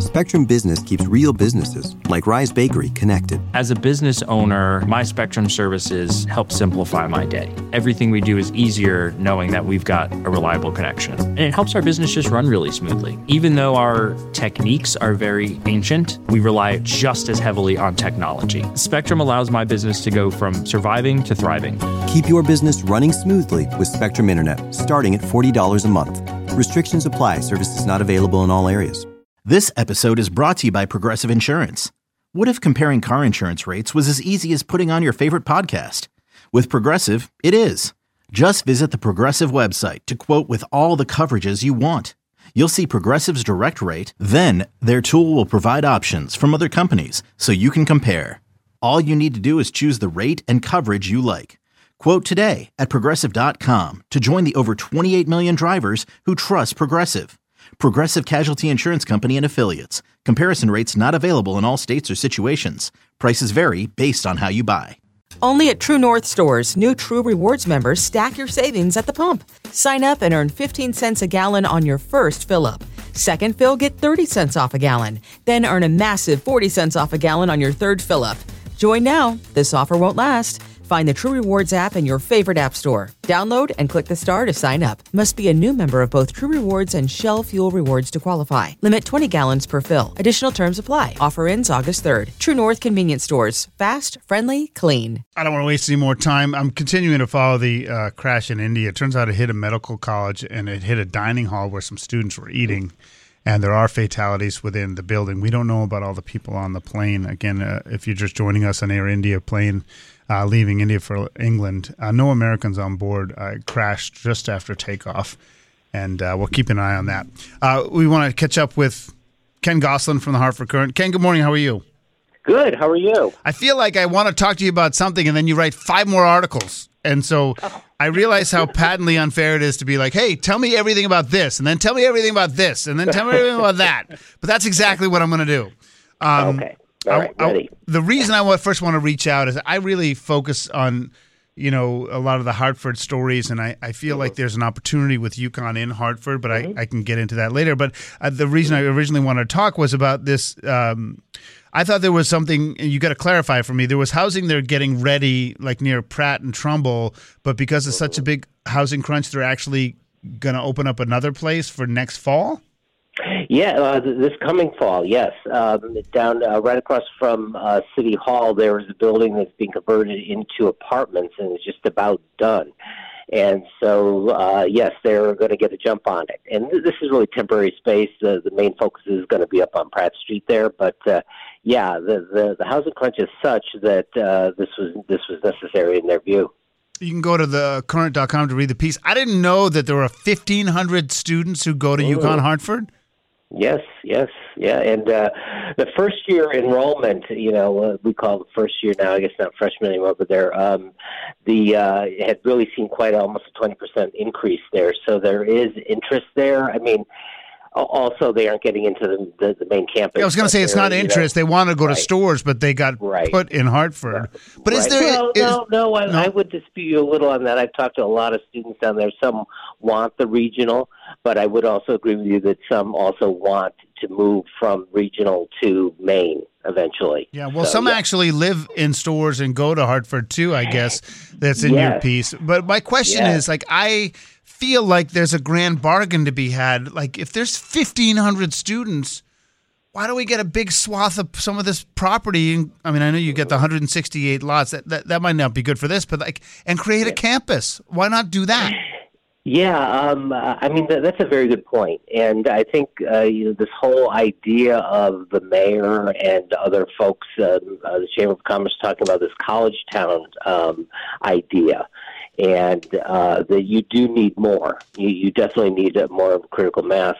Spectrum Business keeps real businesses, like Rise Bakery, connected. As a business owner, my Spectrum services help simplify my day. Everything we do is easier knowing that we've got a reliable connection. And it helps our business just run really smoothly. Even though our techniques are very ancient, we rely just as heavily on technology. Spectrum allows my business to go from surviving to thriving. Keep your business running smoothly with Spectrum Internet, starting at $40 a month. Restrictions apply. Services not available in all areas. This episode is brought to you by Progressive Insurance. What if comparing car insurance rates was as easy as putting on your favorite podcast? With Progressive, it is. Just visit the Progressive website to quote with all the coverages you want. You'll see Progressive's direct rate, then their tool will provide options from other companies so you can compare. All you need to do is choose the rate and coverage you like. Quote today at Progressive.com to join the over 28 million drivers who trust Progressive. Progressive Casualty Insurance Company and Affiliates. Comparison rates not available in all states or situations. Prices vary based on how you buy. Only at True North stores, new True Rewards members stack your savings at the pump. Sign up and earn 15 cents a gallon on your first fill-up. Second fill, get 30 cents off a gallon. Then earn a massive 40 cents off a gallon on your third fill-up. Join now. This offer won't last. Find the True Rewards app in your favorite app store. Download and click the star to sign up. Must be a new member of both True Rewards and Shell Fuel Rewards to qualify. Limit 20 gallons per fill. Additional terms apply. Offer ends August 3rd. True North Convenience Stores. Fast, friendly, clean. I don't want to waste any more time. I'm continuing to follow the crash in India. It turns out it hit a medical college and it hit a dining hall where some students were eating. And there are fatalities within the building. We don't know about all the people on the plane. Again, if you're just joining us on Air India plane leaving India for England, no Americans on board. Crashed just after takeoff, and we'll keep an eye on that. We want to catch up with Ken Gosselin from the Hartford Courant. Ken, good morning. How are you? Good. How are you? I feel like I want to talk to you about something, and then you write 5 more articles. And so I realize how patently unfair it is to be like, hey, tell me everything about this, and then tell me everything about this, and then tell me everything about that. But that's exactly what I'm going to do. Okay. All right, ready. The reason I first want to reach out is I really focus on, a lot of the Hartford stories, and I feel like there's an opportunity with UConn in Hartford, but I can get into that later. But the reason I originally wanted to talk was about this. I thought there was something, and you got to clarify for me. There was housing there getting ready, like near Pratt and Trumbull, but because it's such a big housing crunch, they're actually going to open up another place for next fall? Yeah, this coming fall, yes. Down right across from City Hall, there is a building that's being converted into apartments, and it's just about done. And so, yes, they're going to get a jump on it. And this is really temporary space. The main focus is going to be up on Pratt Street there. But, yeah, the housing crunch is such that this was necessary in their view. You can go to thecurrent.com to read the piece. I didn't know that there were 1,500 students who go to UConn Hartford. Yes, yeah. And the first-year enrollment, we call it first year now, I guess not freshman anymore, but they're had really seen quite almost a 20% increase there. So there is interest there. I mean, also, they aren't getting into the main campus. I was going to say it's not interest. They want to go to stores, but they got put in Hartford. Right. But is there? No. I would dispute you a little on that. I've talked to a lot of students down there. Some want the regional, but I would also agree with you that some also want to move from regional to Maine eventually. Yeah, well, some actually live in stores and go to Hartford too, I guess. That's in your piece. But my question is, I feel like there's a grand bargain to be had. Like, if there's 1,500 students, why don't we get a big swath of some of this property? I mean, I know you get the 168 lots. That might not be good for this, but and create a campus. Why not do that? Yeah, I mean, that's a very good point. And I think this whole idea of the mayor and other folks, the Chamber of Commerce, talking about this college town idea, and that you do need more. You definitely need more of a critical mass.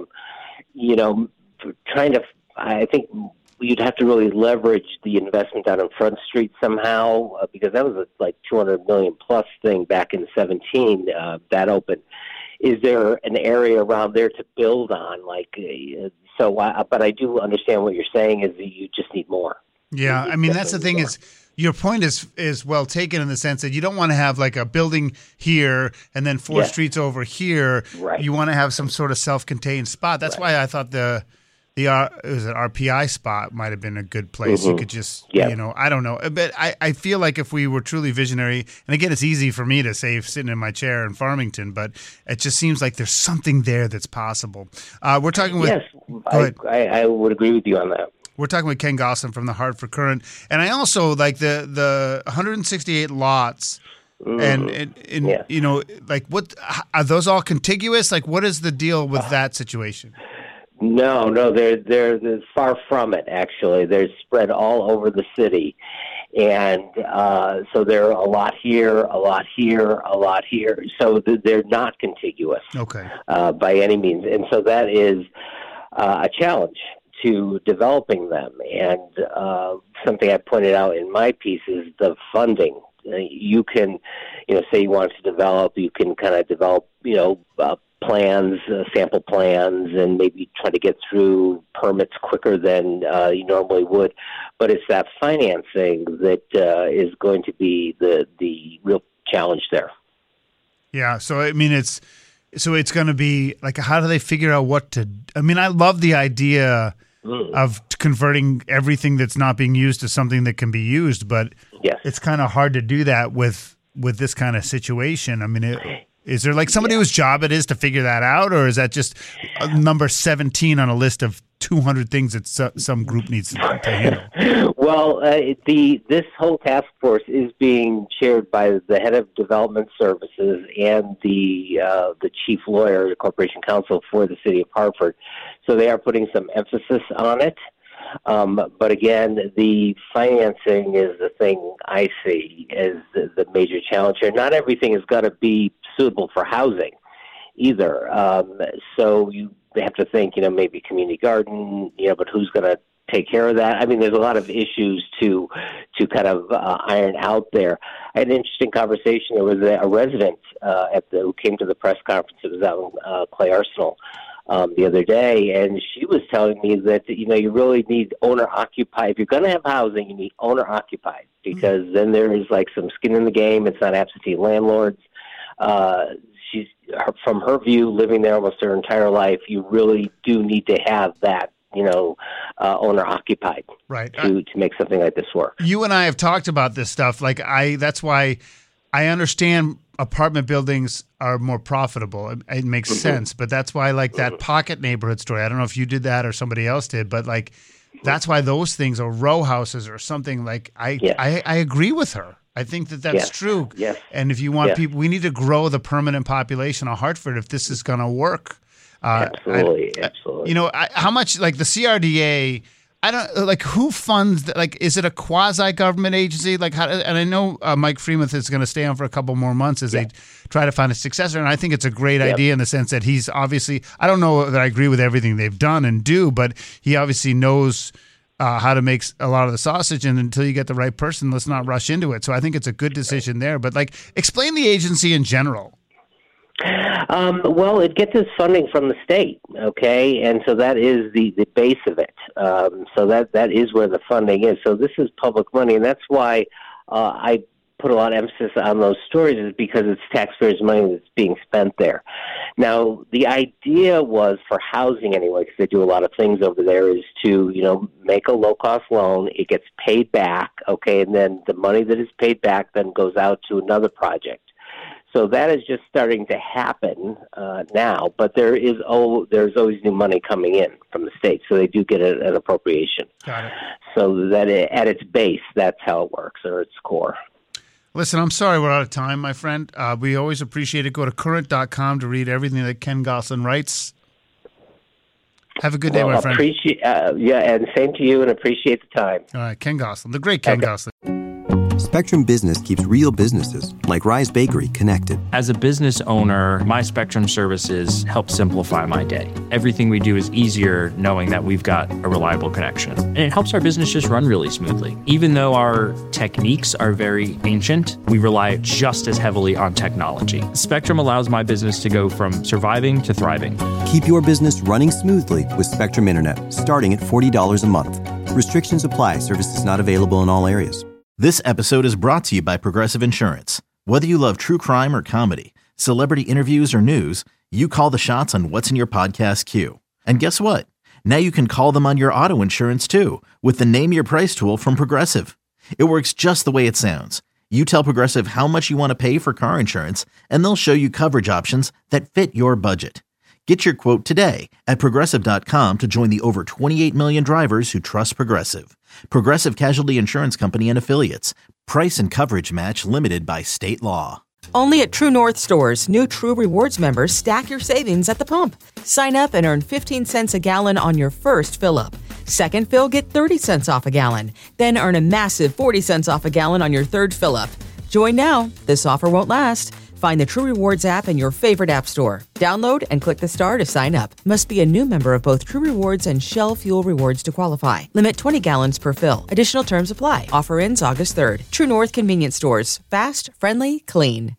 I think you'd have to really leverage the investment down on Front Street somehow, because that was a $200 million plus thing back in 2017 that opened. Is there an area around there to build on? But I do understand what you're saying is that you just need more. Yeah, I mean, that's the thing is, your point is well taken in the sense that you don't want to have like a building here and then four streets over here. Right. You want to have some sort of self-contained spot. That's why I thought the the RPI spot might have been a good place. Mm-hmm. You could just, I don't know. But I feel like if we were truly visionary, and again, it's easy for me to say sitting in my chair in Farmington, but it just seems like there's something there that's possible. We're talking with... Yes, I would agree with you on that. We're talking with Ken Gosselin from the Hartford Courant. And I also like the 168 lots. And you know, like, what are those all contiguous? Like, what is the deal with that situation? No, they're far from it. Actually, they're spread all over the city, and so they're a lot here, a lot here, a lot here. So they're not contiguous, by any means, and so that is a challenge to developing them. And something I pointed out in my piece is the funding. You can, say you want to develop, you can kind of develop, plans, sample plans, and maybe try to get through permits quicker than you normally would. But it's that financing that is going to be the real challenge there. Yeah. So, I mean, it's going to be like, how do they figure out what to, I mean, I love the idea of converting everything that's not being used to something that can be used, but it's kind of hard to do that with this kind of situation. I mean, is there like somebody whose job it is to figure that out, or is that just number 17 on a list of 200 things that some group needs to handle? Well, this whole task force is being chaired by the head of development services and the chief lawyer, the corporation counsel for the city of Hartford. So they are putting some emphasis on it. But again, the financing is the thing I see as the major challenge here. Not everything has got to be suitable for housing either. So you have to think, maybe community garden, but who's going to take care of that? I mean, there's a lot of issues to kind of iron out there. I had an interesting conversation. There was a resident who came to the press conference. It was out in Clay Arsenal the other day, and she was telling me that, you really need owner-occupied. If you're going to have housing, you need owner-occupied, because then there is like some skin in the game. It's not absentee landlords. From her view, living there almost her entire life, you really do need to have that, owner-occupied, right, to make something like this work. You and I have talked about this stuff. Like, that's why I understand apartment buildings are more profitable. It makes sense, but that's why, like, that pocket neighborhood story, I don't know if you did that or somebody else did, but like, that's why those things, or row houses or something, like, I agree with her. I think that's true. Yes. And if you want people, we need to grow the permanent population of Hartford if this is going to work. Absolutely. How much, like, the CRDA, I don't, like, who funds that? Like, is it a quasi-government agency? Like, how? And I know Mike Freemuth is going to stay on for a couple more months as they try to find a successor. And I think it's a great idea in the sense that he's obviously, I don't know that I agree with everything they've done and do, but he obviously knows how to make a lot of the sausage. And until you get the right person, let's not rush into it. So I think it's a good decision there. But, like, explain the agency in general. Well, it gets its funding from the state, okay, and so that is the base of it. So that is where the funding is. So this is public money, and that's why I put a lot of emphasis on those stories, is because it's taxpayers' money that's being spent there. Now, the idea was for housing anyway, because they do a lot of things over there, is to make a low-cost loan. It gets paid back, okay, and then the money that is paid back then goes out to another project. So that is just starting to happen now, but there's always new money coming in from the state, so they do get an appropriation. Got it. So that at its base, that's how it works, or its core. Listen, I'm sorry we're out of time, my friend. We always appreciate it. Go to Courant.com to read everything that Ken Gosselin writes. Have a good day, my friend. And same to you, and appreciate the time. All right, Ken Gosselin, the great Ken Gosselin. Spectrum Business keeps real businesses, like Rise Bakery, connected. As a business owner, my Spectrum services help simplify my day. Everything we do is easier knowing that we've got a reliable connection. And it helps our business just run really smoothly. Even though our techniques are very ancient, we rely just as heavily on technology. Spectrum allows my business to go from surviving to thriving. Keep your business running smoothly with Spectrum Internet, starting at $40 a month. Restrictions apply. Services not available in all areas. This episode is brought to you by Progressive Insurance. Whether you love true crime or comedy, celebrity interviews or news, you call the shots on what's in your podcast queue. And guess what? Now you can call them on your auto insurance too with the Name Your Price tool from Progressive. It works just the way it sounds. You tell Progressive how much you want to pay for car insurance, and they'll show you coverage options that fit your budget. Get your quote today at Progressive.com to join the over 28 million drivers who trust Progressive. Progressive Casualty Insurance Company and Affiliates. Price and coverage match limited by state law. Only at True North stores, new True Rewards members stack your savings at the pump. Sign up and earn 15 cents a gallon on your first fill-up. Second fill, get 30 cents off a gallon. Then earn a massive 40 cents off a gallon on your third fill-up. Join now. This offer won't last. Find the True Rewards app in your favorite app store. Download and click the star to sign up. Must be a new member of both True Rewards and Shell Fuel Rewards to qualify. Limit 20 gallons per fill. Additional terms apply. Offer ends August 3rd. True North Convenience Stores. Fast, friendly, clean.